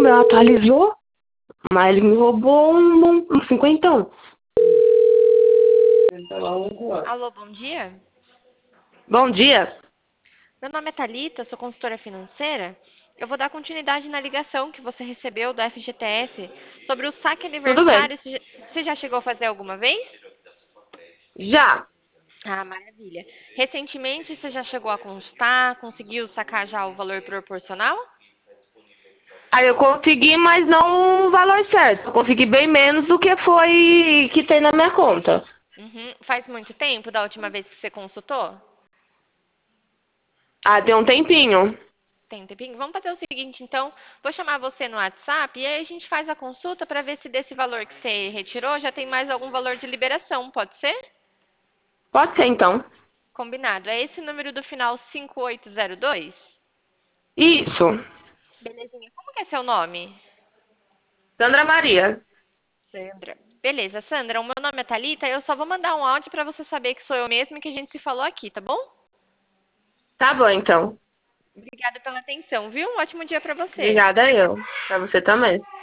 meu atualizou, mas ele me roubou um cinquentão. Alô, bom dia. Bom dia. Meu nome é Thalita, sou consultora financeira. Eu vou dar continuidade na ligação que você recebeu do FGTS sobre o saque Tudo bem. aniversário. Você já chegou a fazer alguma vez? Já. Ah, maravilha. Recentemente você já chegou a consultar, conseguiu sacar já o valor proporcional? Aí eu consegui, mas não o valor certo. Eu consegui bem menos do que foi que tem na minha conta. Uhum. Faz muito tempo da última vez que você consultou? Ah, tem um tempinho. Tem um tempinho? Vamos fazer o seguinte, então. Vou chamar você no WhatsApp e aí a gente faz a consulta para ver se desse valor que você retirou já tem mais algum valor de liberação, pode ser? Pode ser, então. Combinado. É esse número do final 5802? Isso. Belezinha. Como que é seu nome? Sandra Maria. Sandra. Beleza, Sandra. O meu nome é Thalita. Eu só vou mandar um áudio para você saber que sou eu mesma e que a gente se falou aqui, tá bom? Tá bom, então. Obrigada pela atenção, viu? Um ótimo dia para você. Obrigada eu. Pra você também.